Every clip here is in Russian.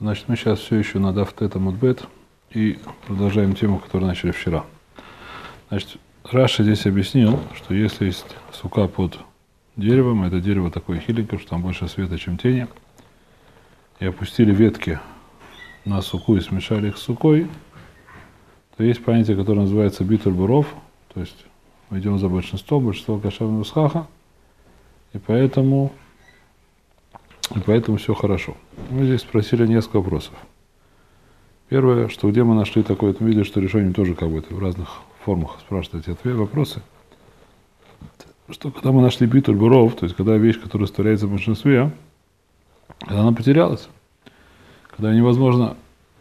Значит, мы сейчас все еще на Дафтет Амудбет и продолжаем тему, которую начали вчера. Значит, Раши здесь объяснил, что если есть сука под деревом, это дерево такое хиленькое, что там больше света, чем тени, и опустили ветки на суку и смешали их с сукой, то есть понятие, которое называется битуль-буров, то есть мы идем за большинство кошерного схаха, и поэтому все хорошо. Мы здесь спросили несколько вопросов. Первое, что где мы нашли такое, мы видели, что решение тоже как бы в разных формах спрашивают эти вопросы. Что когда мы нашли битуль буров, то есть когда вещь, которая растворяется в большинстве, когда она потерялась, когда невозможно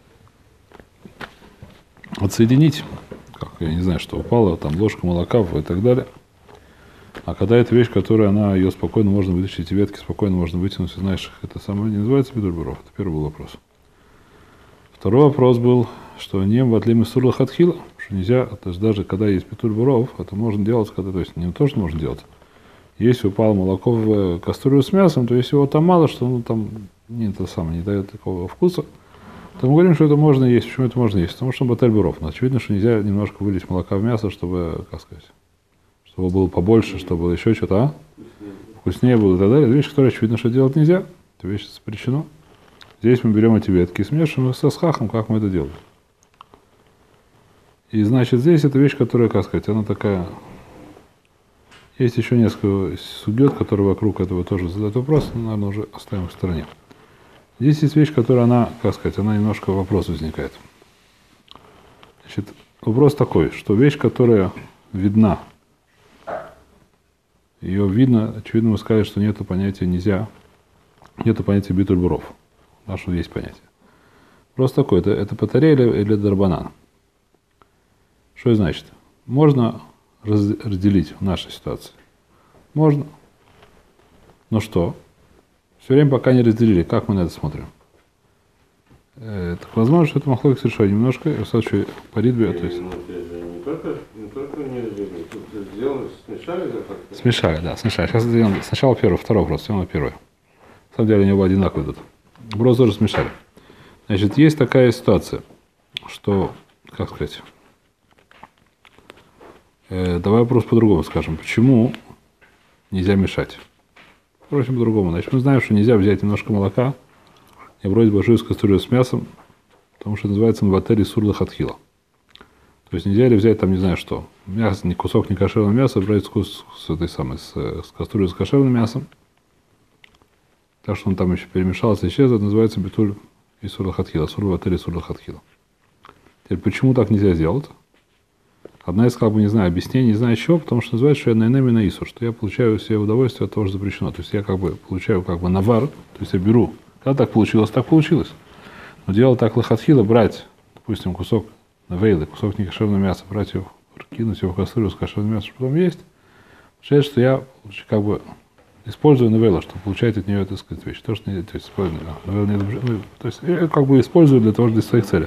отсоединить, как, я не знаю, что упало, там ложка молока и так далее. А когда это вещь, которая ее спокойно можно вытащить, эти ветки спокойно можно вытянуть, знаешь, это самое не называется битуль буров. Это первый был вопрос. Второй вопрос был, что не в отлиме сур лахатхила, что нельзя, то есть даже когда есть битуль буров, это можно делать, когда, то есть не то, что можно делать. Если упало молоко в кастрюлю с мясом, то если его там мало, что там не дает такого вкуса, то мы говорим, что это можно есть. Почему это можно есть? Потому что батель буров. Но очевидно, что нельзя немножко вылить молока в мясо, чтобы, как сказать, чтобы было побольше, чтобы было еще что-то, вкуснее было и так далее. Это вещь, которую очевидно, что делать нельзя. Это вещь запрещено. Здесь мы берем эти ветки и смешиваем их со схахом, как мы это делаем. И значит, здесь эта вещь, которая, как сказать, она такая... Есть еще несколько сугет, которые вокруг этого тоже задают вопрос, но, наверное, уже оставим в стороне. Здесь есть вещь, которая, она, как сказать, она немножко вопрос возникает. Значит, вопрос такой, что вещь, которая видна, ее видно, очевидно, мы сказали, что нету понятия нельзя, нету понятия битуль буров. Наше есть понятие. Вопрос такой, это патарей или дарбанан? Что это значит? Можно разделить в нашей ситуации? Можно. Но что? Все время пока не разделили. Как мы на это смотрим? Так возможно, что это махлокис решение немножко. Я в паридбе, то есть... Не только не разделили. Тут сделали, смешали, да? Как-то? Смешали, да, смешали. Сейчас сделаем сначала первый, второй вопрос, сделаем первый. На самом деле они оба одинаковые идут. Вопрос тоже смешали. Значит, есть такая ситуация, что, как сказать, давай вопрос по-другому скажем. Почему нельзя мешать? Впрочем, по-другому. Значит, мы знаем, что нельзя взять немножко молока и бросить большую кастрюлю с мясом, потому что это называется мватери сур лахатхила. То есть нельзя ли взять там, не знаю что, мясо, кусок некошерного мяса, брать с кастрюлей с кошерным мясом, так что он там еще перемешался, исчез, это называется битуль и сур лахатхила, сур мватери сур лахатхила. Теперь, почему так нельзя сделать? Одна из, не знаю, объяснений, не знаю еще, потому что называется, что я найнеми на исур, что я получаю себе удовольствие от того, что запрещено. То есть я получаю навар, то есть я беру. Когда так получилось, так получилось. Но дело так лахатхила, брать, допустим, кусок навейлы, кусок некошерного мяса, брать его, кинуть его в кастрюлю с кошерным мясом, что потом есть, получается, что я использую навейлу, чтобы получать от нее, так сказать, вещь. То, что не, то есть, я использую для того, для своих целей.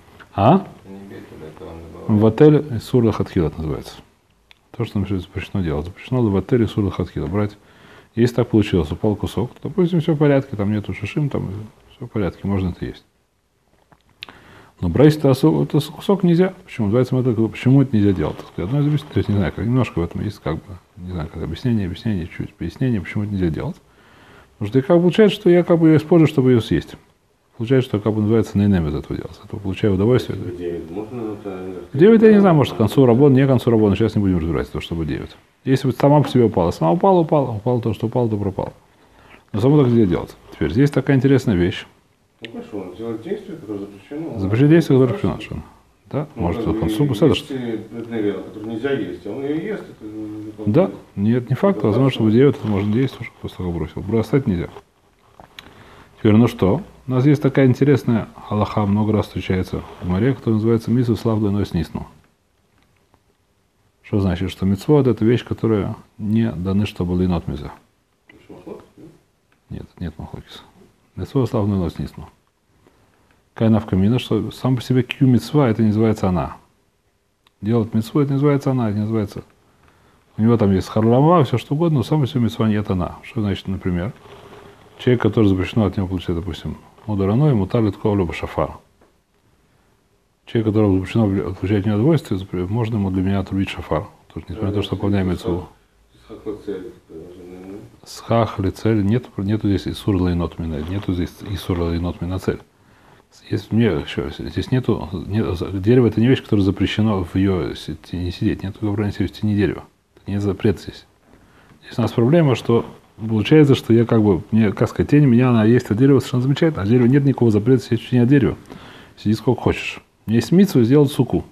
В отеле сур лахатхила называется. То, что нам запрещено делать. Запрещено в отеле сур лахатхила брать. Если так получилось, упал кусок, то, допустим, все в порядке, там нету шишим, там все в порядке, можно это есть. Но брать это кусок нельзя. Почему? Почему это нельзя делать? Одно из объяснений, то есть не знаю, немножко в этом есть не знаю, объяснение, чуть пояснение, почему это нельзя делать. Потому что получается, что я ее использую, чтобы ее съесть. Получается, что называется нейнем из этого делать. Это получаю удовольствие. 9 я не знаю, может к концу работы, не к концу работы, сейчас не будем разбирать, то, чтобы 9. Если бы сама по себе упала, сама упала то, что упало, то пропало. Но само так нельзя делать. Теперь здесь такая интересная вещь. Ну хорошо, он делает действие, которое запрещено. Запрещено действие, которое запрещено. Да? Может, в концу посадишь. Которую нельзя есть, а он ее ест. Да, нет, не факт. Возможно, чтобы 9 это можно действовать, после того, как бросил. Бросать нельзя. Теперь, ну что? У нас есть такая интересная алаха, много раз встречается в море, которая называется митсва слав двойной снисну. Что значит? Что митцвот — это вещь, которая не даны, чтобы линот миза. Нет махлокис. Митцвот слав двойной снисну. Кайна в камина, что сам по себе кью митцва, это не называется она. Делать митцву, это не называется она, это не называется... У него там есть харлама, все что угодно, но сам по себе митцва нет она. Что значит, например, человек, который запрещено от него получать, допустим, Мударано и мутар литкова люба шафар. Человек, которому запрещено получать неудовольствие, можно ему для меня отрубить шафар. Тоже, несмотря на то, что выполняем мицву. Схах ли цель, нету здесь исур лайнот мина, нету здесь исур лайнот мина цель. Здесь нету, дерево это не вещь, которая запрещено в ее тени сидеть, нету говорения в тени дерева. Нет запрет здесь. Здесь у нас проблема, что получается, что я мне, как сказать, тень меня, она есть, а дерево совершенно замечательно, а дерево нет никакого запрета сидеть в тени от дерева. Сиди сколько хочешь. У меня есть мицва сделать суку.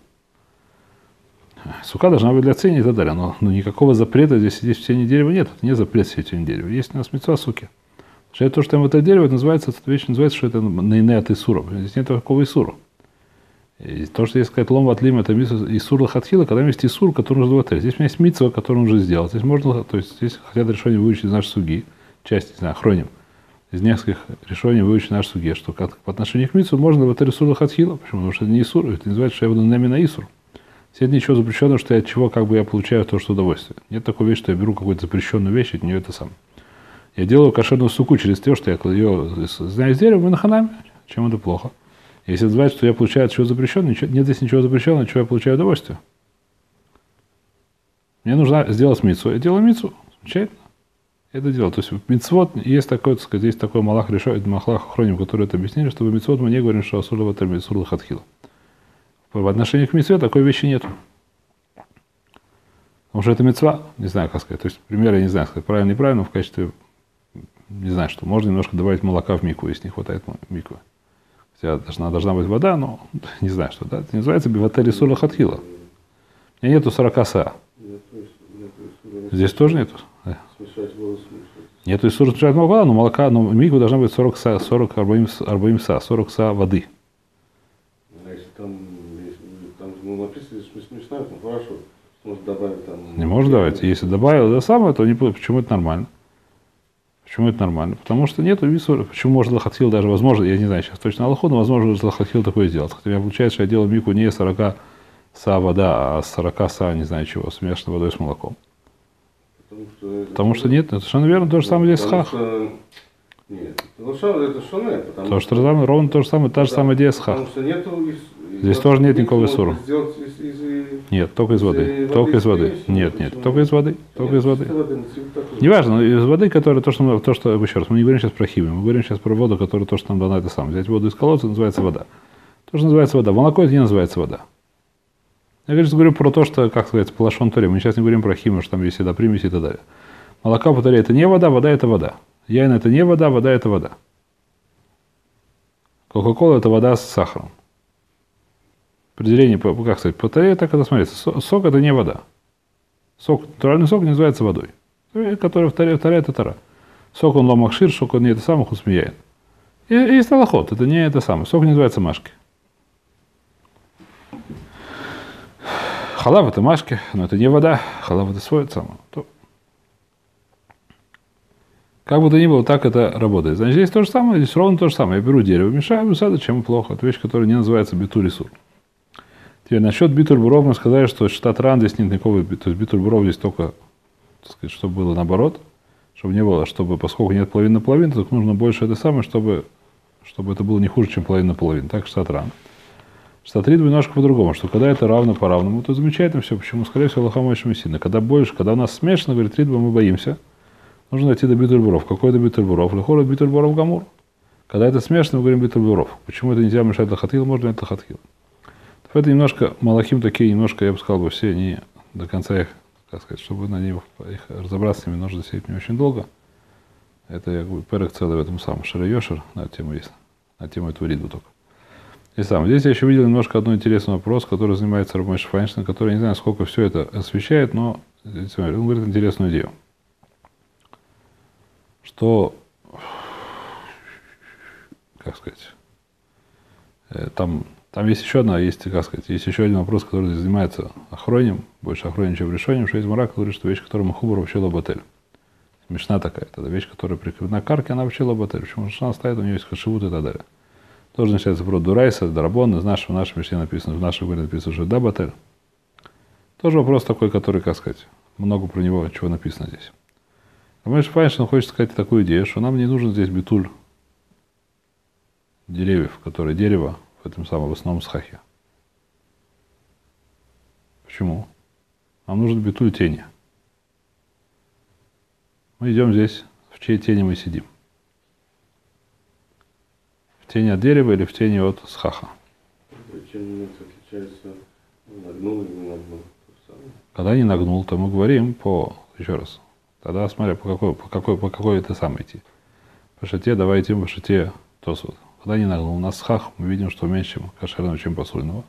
Сука должна быть для цени и так далее. Но никакого запрета здесь сидеть в тени дерева нет. Это не запрет сидеть в тени дерева. Есть у нас мицва суки. То, что там это дерево, это называется, эта вещь называется, что это наине от исура. Здесь нет такого исура. И то, что есть сказать лом ватлим, это исур лахатхила, когда есть исур, который нужно ватлить. Здесь у меня есть мицва, которую нужно сделать. Здесь можно, то есть здесь хотят решение выучить из нашей суги, часть, не знаю, хроним. Из нескольких решений выучить нашей суге, что по отношению к мицву можно ватлить исур лахатхила. Почему? Потому что это не исур, это называется, что я буду намена исур. Здесь нет ничего запрещенного, что я от чего я получаю то, что удовольствие. Нет такой вещи, что я беру какую-то запрещенную вещь, от нее это сам. Я делаю кошерную суку через то, что я ее знаю из дерева, мы на ханаме. Чем это плохо? Если называть, что я получаю от чего запрещенного, нет здесь ничего запрещенного, от чего я получаю удовольствие. Мне нужно сделать мицву. Я делаю мицву. Замечательно. Это дело. То есть мицвот есть такой, так сказать, есть такой малах решает, махлах хроним, который это объяснили, чтобы мицвот мы не говорим, что асур ватер исур лахатхила. В отношении к мицве такой вещи нет. Потому что это мицва, не знаю, как сказать. То есть, пример я не знаю, сказать правильно, неправильно, в качестве, не знаю, что можно немножко добавить молока в микву, если не хватает миквы. Хотя должна быть вода, но не знаю, что, да. Это называется биватери сула хатхила. У меня нету 40 са. Здесь тоже нету. Нету исура смешать молока, но миква должна быть 40 са, 40 са, 40 са воды. Написано, что не знаю, хорошо, может добавить там. Не может давать. Если добавил это самое, то почему это нормально? Почему это нормально? Потому что нету висура. Почему может лохатхил даже, возможно, я не знаю сейчас точно Аллаху, но возможно лохатхил такое сделать. Хотя у меня получается, что я делаю мику не 40 са вода, а 40 са, не знаю чего, смешанной водой с молоком. Потому что нет, это совершенно верно, то же самое здесь с хах. Нет, это шоне, потому что ровно то же самое, та же самая идея с хах. Потому что нету здесь тоже нет никакого исура. Нет, только из воды. Только из воды. Нет, только из воды. Только из воды. Неважно, но из воды, которая то, что еще раз, мы не говорим сейчас про химию, мы говорим сейчас про воду, которая то, что нам дана, это самое. Взять воду из колодца, называется вода. То, что называется вода. Молоко это не называется вода. Я говорю про то, что, как сказать, по лашон торе. Мы сейчас не говорим про химию, что там есть еда, примеси и так далее. Молоко по торе это не вода, вода это вода. Яйн это не вода, вода это вода. Кока-кола это вода с сахаром. Определение, как сказать, по торе так это смотрится. Сок это не вода. Натуральный сок не называется водой. Который в торе это тора. Сок он ломахшир, сок он не это самое, хусмияйн. И есть алахот, это не это самое. Сок не называется машки. Халав это машки, но это не вода. Халав это свое самое. Как бы то ни было, так это работает. Значит, здесь то же самое, здесь ровно то же самое. Я беру дерево, мешаю, высаду, чем плохо. Это вещь, которая не называется битур и сур. Теперь насчет битур-буров мы сказали, что штат ран здесь нет никакого, то есть битур-буров здесь только, так сказать, чтобы было наоборот, чтобы не было, чтобы, поскольку нет половины на половину, то нужно больше это самое, чтобы это было не хуже, чем половина на половину. Так штат ран. Штат рид немножко по-другому, что когда это равно по равному, то замечательно все. Почему? Скорее всего, Аллаха мощный сильно. Когда больше, когда у нас смешано, говорит, ридба мы боимся, нужно дойти до битуль-буров. Какой до битуль-буров? Лихора битуль-буров гамур. Когда это смешно, мы говорим битуль-буров. Почему это нельзя мешать лохатхил? Можно это лохатхил. Это немножко малахим такие, немножко, я бы сказал, бы все не до конца их, как сказать, чтобы на них разобраться с ними, нужно сидеть не очень долго. Это я говорю, перек целый в этом самом Шара-Йошер, на эту тему есть, на тему этого ридбу только. И сам. Здесь я еще видел немножко одну интересный вопрос, который занимается Рав Моше Файнштейн, который, не знаю, сколько все это освещает, но он говорит интересную идею. Что, как сказать, там есть еще одна, есть, как сказать, есть еще один вопрос, который занимается охроним, больше охроним, чем решением, что есть мара, который говорит, что вещь, которая махубар вообще лабатель. Смешна такая, это вещь, которая прикреплена к карке, она вообще лабатель. Почему она стоит, у нее есть хашивут и так далее. Тоже начинается про Дурайса, Дарабон, из нашего, в нашем мишне написано, в нашем говоре написано, что да, батель. Тоже вопрос такой, который, как сказать, много про него, чего написано здесь. Рав Моше Файнштейн хочет сказать такую идею, что нам не нужен здесь битуль деревьев, которые дерево в этом самом в основном схахе. Почему? Нам нужен битуль тени. Мы идем здесь, в чьей тени мы сидим? В тени от дерева или в тени от схаха? Чем отличается нагнул или не нагнул? Когда не нагнул, то мы говорим еще раз, тогда смотря по какой это сам идти. По шате, давай идти по шате тосут. Когда не нагнул, у нас схах, мы видим, что меньше, чем кошерного, чем посульного.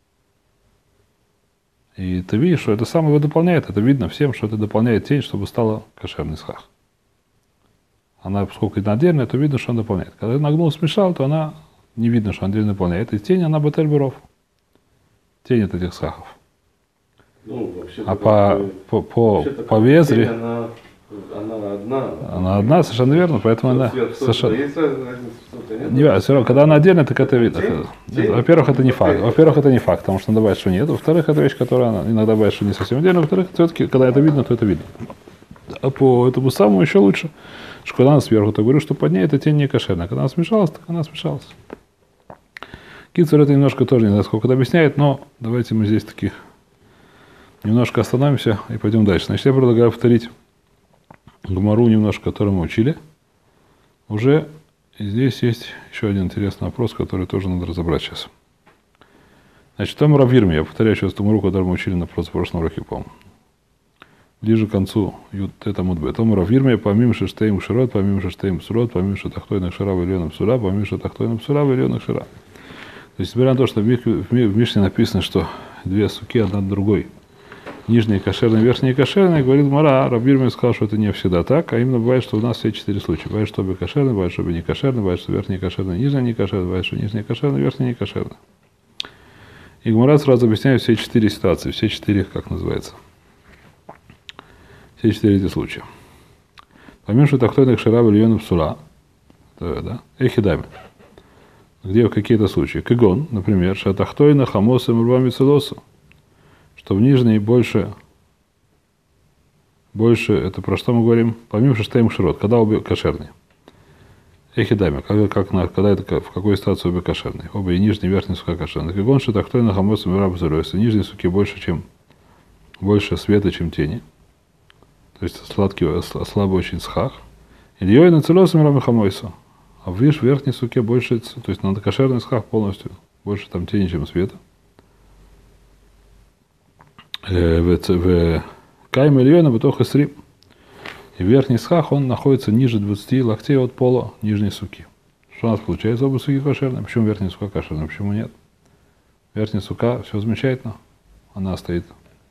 И ты видишь, что это самое его дополняет, это видно всем, что это дополняет тень, чтобы стала кошерный схах. Она, поскольку это отдельная, то видно, что он дополняет. Когда нагнул, смешал, то она не видно, что отдельно дополняет. И тень, она батель буров. Тень от этих схахов. Ну, а по везре... Она одна. Она одна, совершенно верно, поэтому она... Совершенно... Есть разница, что-то нет? Не, все равно, когда она отдельно, так это видно. Во-первых, это не факт. Во-первых, это не факт, потому что надо бывает, что нет. Во-вторых, это вещь, которая она иногда бывает, что не совсем отдельно. Во-вторых, все-таки, когда это видно, то это видно. А по этому самому еще лучше, что когда она сверху, то говорю, что под ней эта тень не кошерная. Когда она смешалась, так она смешалась. Кицур это немножко тоже не знаю, сколько это объясняет, но давайте мы здесь таких немножко остановимся и пойдем дальше. Значит, я предлагаю повторить Гмару немножко, которую мы учили. Уже и здесь есть еще один интересный вопрос, который тоже надо разобрать сейчас. Значит, там Равирми, я повторяю сейчас ту Гмару, которую мы учили на прошлом уроке, по-моему. Ближе к концу этому Мудбе. Там Равирми, помимо Шештейм Широт, помимо Шештейм Сурот, помимо Шатахтойных Шира, Вильоном Сура, помимо Шатахтойных Сура, Вильоном Шира. То есть, несмотря на то, что в Мишне написано, что две суки одна от другой, нижняя кошерная, верхняя кошерная, говорит Гмара, Равирми сказал, что это не всегда так, а именно бывает, что у нас все 4 случая. Бывает, что обе кошерные, бывает, что обе не кошерные, бывает, что верхняя кошерная, нижняя не кошерная, бывает, что нижняя кошерная, верхняя не кошерная. И Гмара сразу объясняет все 4 ситуации, все 4, как называется, все 4 эти случая. Помимо Шатахтойных Шира, Вильоном Сура, да, Эхидами. Где какие-то случаи. Кигон, например, Шатахтойна, Хамоса, Мурвами, Целоса. Что в нижней больше, это про что мы говорим? Помимо Шештейм Широт, когда обе кошерные. Эхидами, когда это, в какой ситуации обе кошерные. Оба и нижний, и верхний сука кошерные. Кигон, Шатахтойна, Хамоса, Мурвами, Целоса. Нижние суки больше света, чем тени. То есть слабый очень схах. Ильей на Целоса, Мурвами, Хамойса. А в верхней суке больше, то есть надо кошерный схах полностью, больше там тени, чем света. В Кайм Ильона Бутох Исрим. И верхний схах, он находится ниже 20 локтей от пола нижней суки. Что у нас получается? Оба суки кошерные. Почему верхняя сука кошерная? Почему нет? Верхняя сука, все замечательно. Она стоит.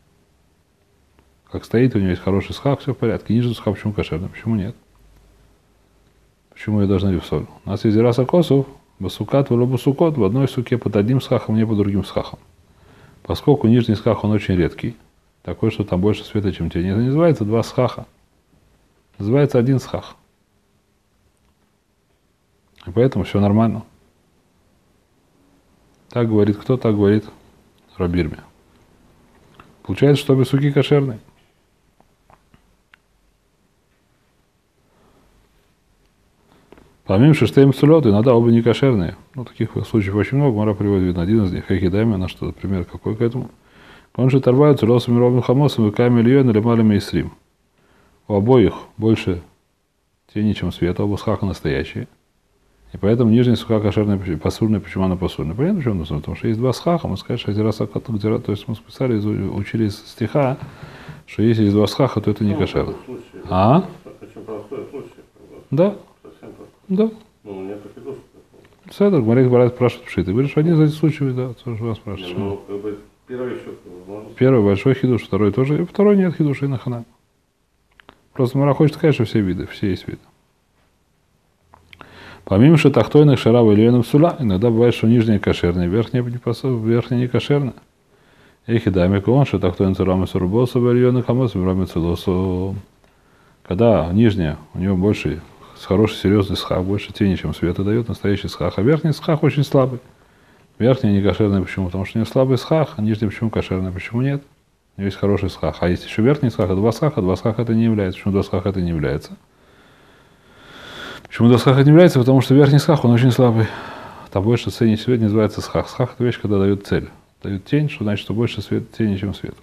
Как стоит, у нее есть хороший схах, все в порядке. Нижняя сука, почему кошерная? Почему нет? Почему ее должны рифсоль? У нас есть Зираса Косов, Басукат, Валабасукот, в одной суке под одним схахом, не под другим схахом. Поскольку нижний схах, он очень редкий, такой, что там больше света, чем тени, это не называется два схаха. Называется один схах. И поэтому все нормально. Так говорит кто? Так говорит Рабирми. Получается, что обе суки кошерные. Помимо Шештейм Сулот, иногда оба не кошерные. Ну, таких случаев очень много. Мара приводит, видно, один из них. Хехидайми, на что, например, какой к этому. Он же торвают Цулосом и Ровным Хамосом, и Ками Ильон или Малами Исрим. У обоих больше тени, чем света, оба схаха настоящие. И поэтому нижняя сука кошерная, посульная, почему она посульная? Понятно, почему она? Потому что есть два схаха, мы сказали, что Зираса Катук, то есть мы списали, учили из стиха, что если есть два схаха, то это не кошерно. А? Очень простой случай. Да. Да. Ну, нет таких. Седр, Марек Барат спрашивает Пшит. Ты говоришь, что один из этих случаев, да, тоже вас спрашивает. Ну, как бы, первый еще. Первый большой хидуш, второй тоже. И второй нет хидуша и нахана. Просто Мара хочет сказать, что все виды, все есть виды. Помимо Шатахтойных Шара, Вильоном Сула, иногда бывает, что нижняя кошерная, верхняя не кошерная. Эхидами Кон, Шатахтойн Царам и Сурбоса, Вильоном Хамос, Вильоном Целосу. Когда нижняя, у нее больше хороший серьезный схах, больше тени, чем света дает, настоящий схах. А верхний схах очень слабый. Верхняя не кошерная. Почему? Потому что у нее слабый схах, а нижняя почему кошерная? Почему нет? У нее есть хороший схах. А есть еще верхний схах, а два схаха это не является. Почему два схаха это не является? Почему два схаха не является? Потому что верхний схах, он очень слабый. там больше тени света, называется схах. Схах — это вещь, когда дает цель. Дает тень, что значит, что больше тени, чем света.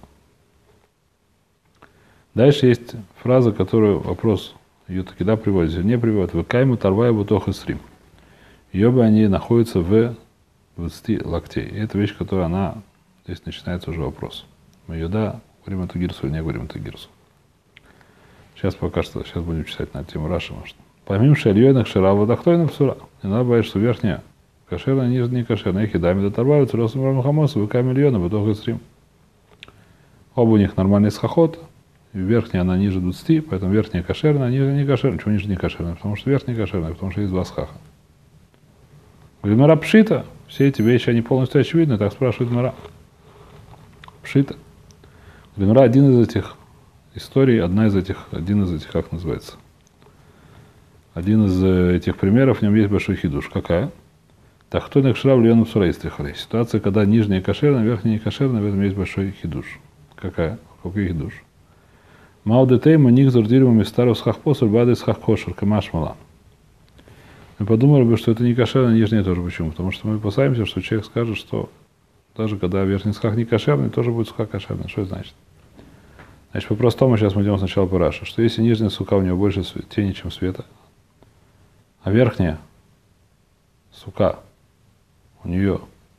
Дальше есть фраза, которую вопрос ее таки да приводит, не приводит. Выкайму тарвая бутох и срим. Ее бы они находятся в 20 локтей. И это вещь, которая она, здесь начинается уже вопрос. Мы ее да, говорим эту гирсу или не говорим эту гирсу. Сейчас пока что, сейчас будем читать на тему Раши, может. Помимо шельёйных шира, водохтойных псура. Не надо бояться, что верхняя кошерная, нижняя кошерная. Их едами доторваются, росом раму хамоса, выками миллиона, бутох и срим. Оба у них нормальный схоход. Верхняя она ниже 20, поэтому верхняя кошерная, а нижняя не кошерная. Почему нижняя не кошерная? Потому что верхняя кошерная, потому что есть два схаха. Гмара пшита. Все эти вещи, они полностью очевидны, так спрашивает Гмара. Пшита. Гмара один из этих историй, один из этих, как называется? Один из этих примеров, в нем есть большой хидуш. Какая? Так, кто на кшрав льону псурейстрихали. Ситуация, когда нижняя кошерная, верхняя не кошерная, в этом есть большой хидуш. Какая? Какой хидуш? Маудетейма них зурдируем из старого схахпосуль бады схахкошер камашмала. Мы подумали бы, что это не кошерное, нижнее тоже. Почему? Потому что мы опасаемся, что человек скажет, что даже когда верхний схах не кошерный, тоже будет схах кошерный. Что это значит? Значит, по-простому сейчас мы идем сначала по Раши, что если нижняя сука у него больше тени, чем света, а верхняя сука у нее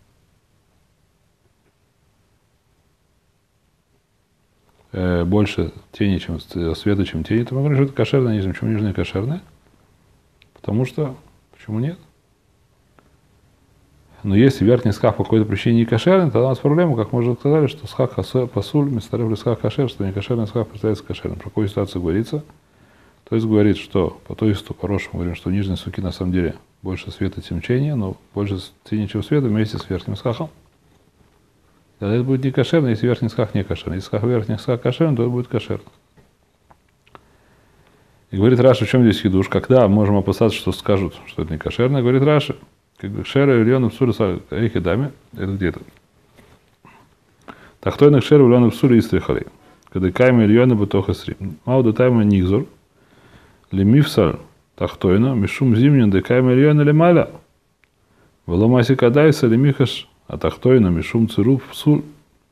больше тени, чем света, чем тени, то мы говорим, что это кошерная нижняя. Почему нижняя кошерная? Потому что, почему нет? Но если верхний схах по какой-то причине не кошерный, тогда у нас проблема, как мы уже сказали, что схах пасуль, мистарев схах кошер, что не кошерный схах представляется кошерным. Про какую ситуацию говорится? То есть говорит, что по той исту, по-хорошему говорим, что у нижней суки на самом деле больше света, чем тени, но больше тени, чем света вместе с верхним схахом. Тогда это будет не кошерно, если верхний схах не кошерный. Если верхний схах кошерный, то это будет кошерно. И говорит Раши, в чем здесь хидуш? Когда можем опасаться, что скажут, что это не кошерно? Говорит Раши, как бы кшера ильону псури эхидами, это где-то. Тахтойна кшера ильону псури истрихали. Когда кайма ильону бутоха сри. Мауда тайма нигзор. Лемифсаль тахтойна, мишум зимнин, да кайма ильону лемаля. Воломаси кадайса лемихаш. А тахтойна мишум цируп псуль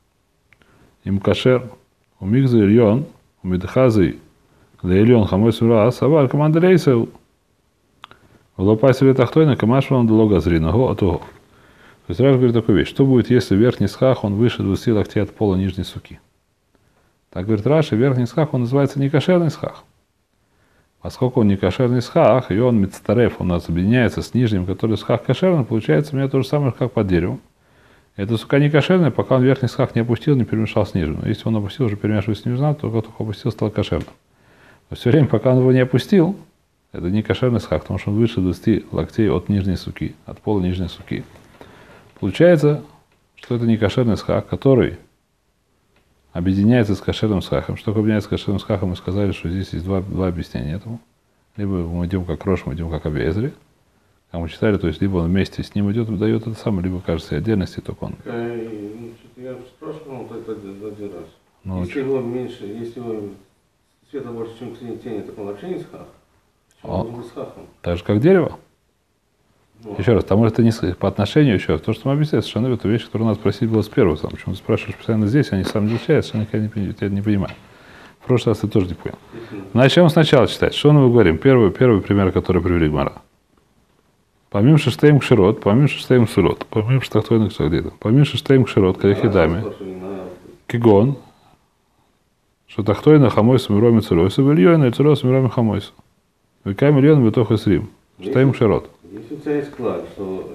им кашер у мигза ильон у медхазы да ильон хамой сура савар команда рейсел волопасили тахтойна камашван долога зриного отого. То есть сразу говорит такую вещь, что будет, если верхний схах он выше 20 локтей от пола нижней суки? Так говорит Раши, верхний схах он называется не кошерный схах. Поскольку он не кошерный схах, и он мицтареф, он у нас объединяется с нижним, который схах кошерный, получается у меня то же самое, как под деревом. Эта сука не кошерная, пока он верхний схах не опустил, не перемешал с нижним. Но если он опустил, уже перемешивать с нижним, то только опустил, стал кошерным. Но все время, пока он его не опустил, это не кошерный схах, потому что он выше 20 локтей от нижней суки, от пола нижней суки. Получается, что это не кошерный схах, который объединяется с кошерным схахом. Что такое объединяется с кошерным схахом? Мы сказали, что здесь есть два объяснения этому. Либо мы идем как Рош, мы идем как Абиэзри. Как мы читали, то есть либо он вместе с ним идет, дает это самое, либо кажется отдельности, только он. Я спрашивал это один раз. Ну, если его меньше, если его света больше, чем тени, так он вообще не схах. Почему он был схахом? Так же, как дерево. Ну. Еще раз, потому что это не по отношению еще раз. То, что мы объясняем, совершенно это вещь, которую надо спросить было с первого. Почему ты спрашиваешь постоянно здесь, они сами изучают, совершенно я не понимаю. В прошлый раз ты тоже не понял. Начнем сначала читать. Что мы говорим? Первый пример, который привели Гмара. Помимо шештейм кширот, помимо шештейм сурот, помимо штахтойных где-то, помимо шештейм кширот, калихидами, кигон, что тахтойна хамойс мироми циройса, вильёйна и циройса мироми хамойса. Века миллион битох и срим. Штейм кширот. Если у тебя есть клад, что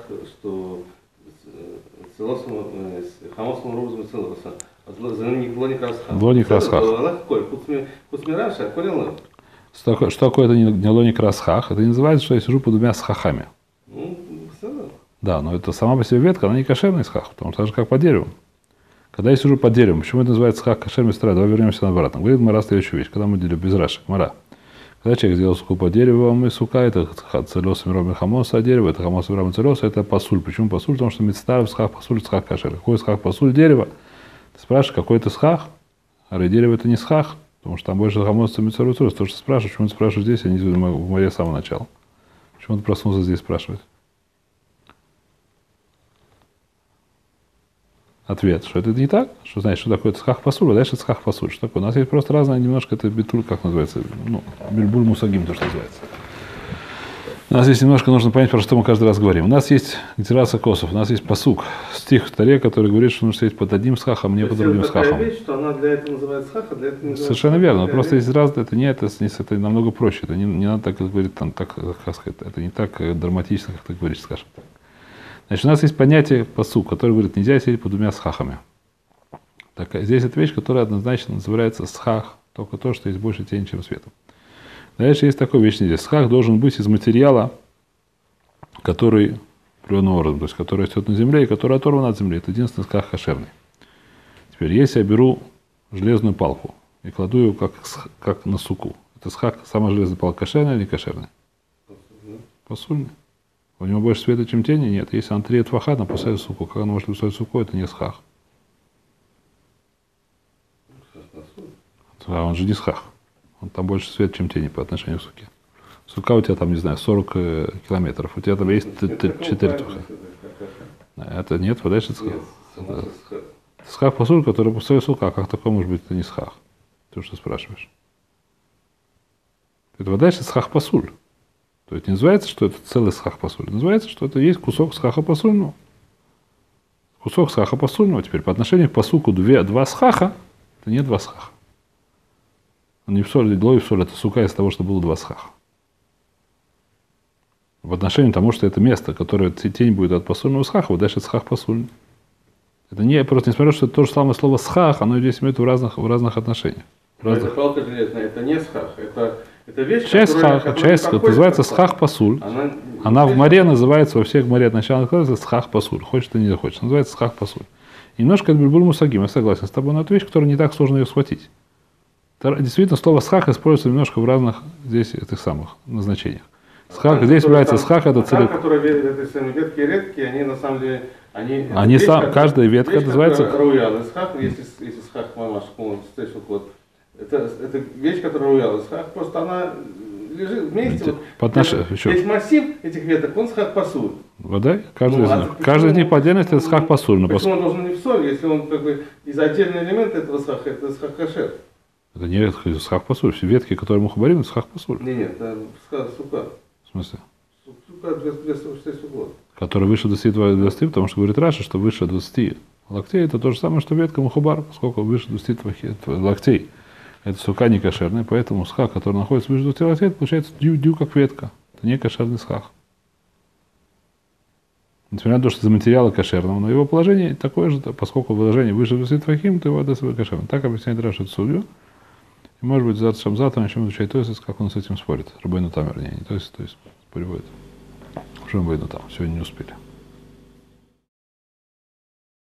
хамосом розом целоса, лоник расхах. Лоник расхах. Что такое это не лоник расхах? Это не называется, что я сижу под двумя схахами. Да, но это сама по себе ветка, она не кошерный схах, потому что так же как по дереву. Когда я сижу под деревом, почему это называется схах кошерный стара? Давай вернемся обратно. Говорит Мара следующую вещь, когда мы делим без Раши. Мара. Когда человек сделал суку по дереву, и сука, это целес мироми хамоса, а дерево, это хамос мироми целеса, это пасуль. Почему пасуль? Потому что мицтаров схах пасуль, схах кошер. Какой схах пасуль? Дерево. Ты спрашиваешь, какой это схах? А дерево это не схах. Потому что там больше хамоса мицару цурус. То, что спрашиваешь, почему ты спрашиваешь здесь, а не в море с самого начала. Почему ты проснулся здесь спрашивать? ответ, что это не так, что значит, что такое цхах пасуль, а дальше цхах пасуль. Что такое? У нас есть просто разное немножко, это битуль, как называется, ну, бельбуль мусагим, то, что называется. У нас есть немножко, нужно понять, про что мы каждый раз говорим. У нас есть гетерация косов, у нас есть пасук, стих в Таре, который говорит, что нужно сидеть под одним схахом, не под другим схахом. Вещь, что она для этого называется схах, а для этого не Совершенно верно. Просто есть разные, это намного проще. Это не надо так говорить, там, так, как сказать, это не так драматично, как ты говоришь, скажем. Значит, у нас есть понятие пасук, который говорит, нельзя сидеть под двумя схахами. Так, здесь это вещь, которая однозначно называется схах, только то, что есть больше тени, чем света. Дальше есть такой вещь нельзя. Схах должен быть из материала, который определенным образом, то есть который растет на земле и который оторван от земли. Это единственный схах кошерный. Теперь, если я беру железную палку и кладу ее как на суку, это схах, самая железная палка кошерная или не кошерная? Пасульная. У него больше света, чем тени? Нет. Если он 3 тваха, поставит суку. Как он может поставить суку, это не схах. А он же не схах. Он там больше света, чем тени по отношению к суке. Сука у тебя там, не знаю, 40 километров. У тебя там есть 4 тваха. Это нет, подальше схах. Схах пасуль, который поставит сука. Как такое может быть, это не схах? Ты что спрашиваешь? Это дальше схах пасуль. То есть не называется, что это целый схах пасуль. Называется, что это есть кусок схаха пасульного. Кусок схаха пасульного. Теперь по отношению к пасуку 2 схаха, это не 2 схаха. Он не в соль, лой в соль, это сука из того, что было 2 схаха. В отношении к тому, что это место, которое тень будет от пасульного схаха, вот дальше схах пасульный. Это не, просто несмотря, что это то же самое слово схах, оно здесь имеет в разных отношениях. Это палка железная, это не схах, это вещь, часть схаха, это называется схах пасуль. Она в море называется, во всех море начала называется схах пасуль. Хочешь ты не хочешь. Называется схах пасуль. Немножко это бельбуль мусагим, я согласен с тобой, но это вещь, которая не так сложно ее схватить. Действительно, слово схах используется немножко в разных здесь этих самых назначениях. Схах, здесь является схах, это целик. Которые ветки редкие, они на самом деле, каждая ветка называется... Руял схах, если схах мамаш, вот. Это вещь, которая руял схах, просто она лежит вместе. Весь массив этих веток, он схах пасуль. Да? Каждый из них по отдельности это схах пасуль. Почему он должен не в соль, если он как бы из отдельного элемента этого схаха, это схах кашер? Это не схах пасуль. Все ветки, которые мы хабарим, это схах пасуль. Нет, это сука. В смысле? Сука 206 углов. Который выше 20, потому что говорит Раша, что выше 20 локтей, это то же самое, что ветка мухабар, поскольку выше 20 локтей. Это сука не кошерная, поэтому схах, который находится выше 20 локтей, это получается дю как ветка. Это не кошерный схах. Несмотря на то, что из материала кошерного, но его положение такое же, поскольку положение выше 20 твахим, то его отдаст кошерным. Так объясняет Раша судью. И может быть, завтра начнем изучать Тойсис, как он с этим спорит. Рабейну Там, вернее, не Тойсис, приводит. Уже Рабейну Там. Сегодня не успели.